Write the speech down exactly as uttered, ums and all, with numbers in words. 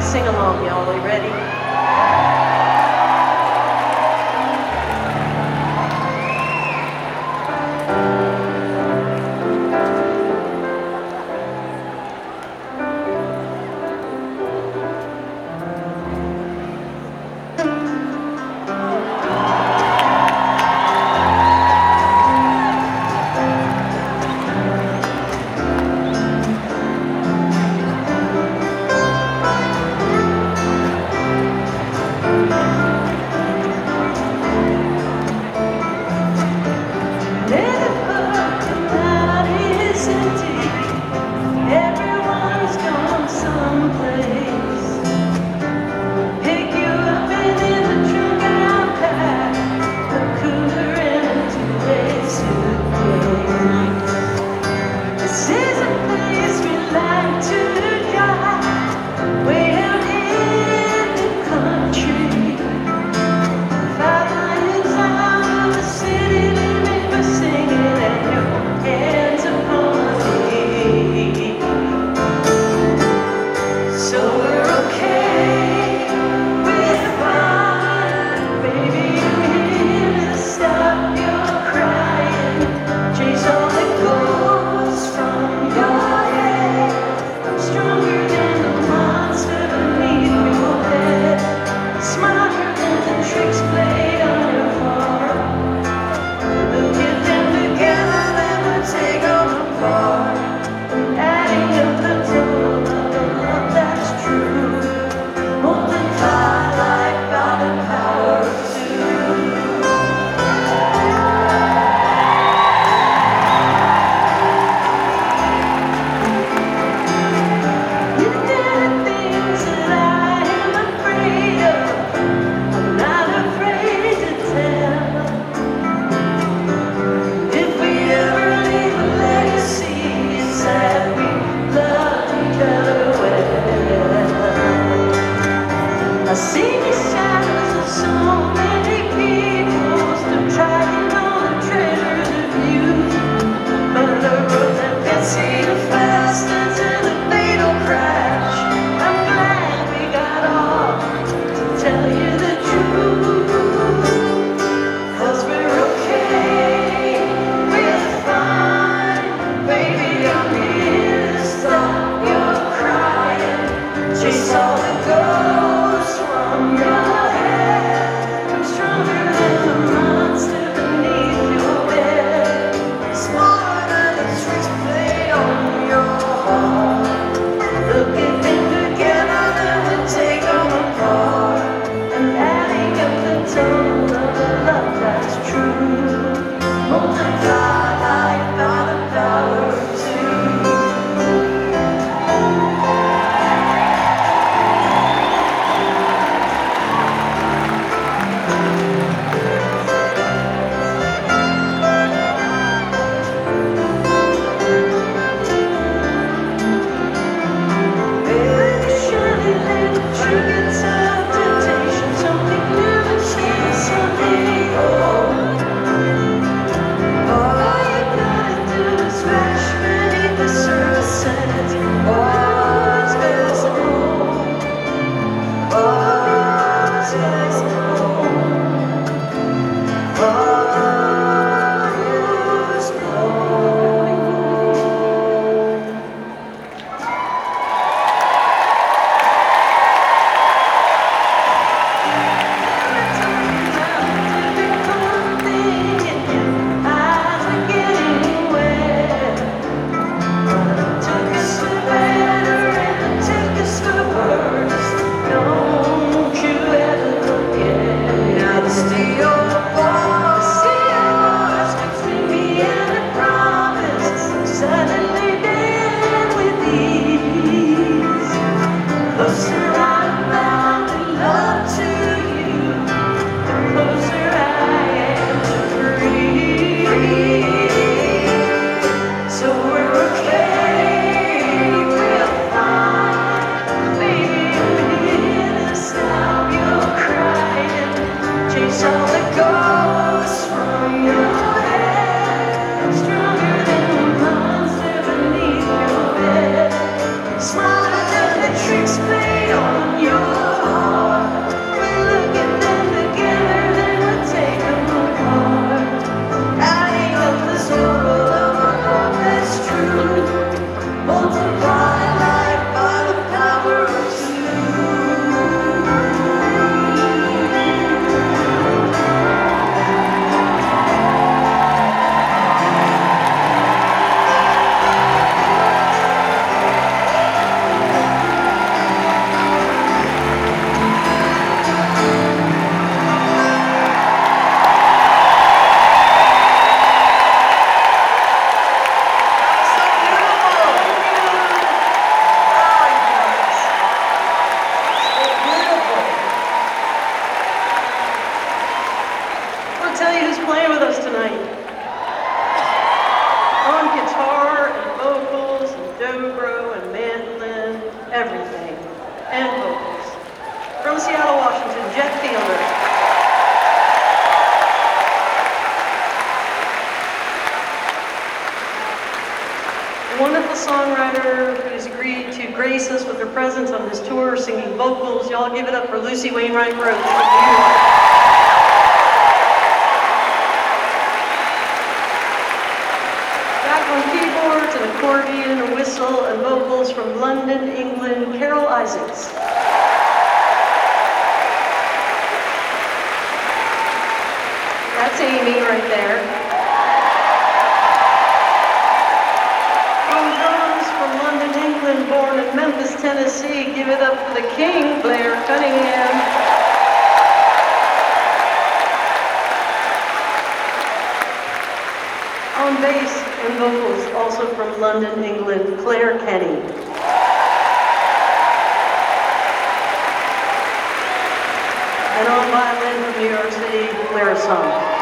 sing along, y'all. Are you ready? from Seattle, Washington, Jet Fielder. Wonderful songwriter who's agreed to grace us with her presence on this tour, singing vocals. Y'all give it up for Lucy Wainwright Roach from New York. Back on keyboards, an accordion, a whistle, and vocals from London, England, Carol Isaacs. That's Amy right there. Born in Memphis, Tennessee, give it up for the king, Blair Cunningham. On bass and vocals, also from London, England, Claire Kenny. And on violin from New York City, Clara Song.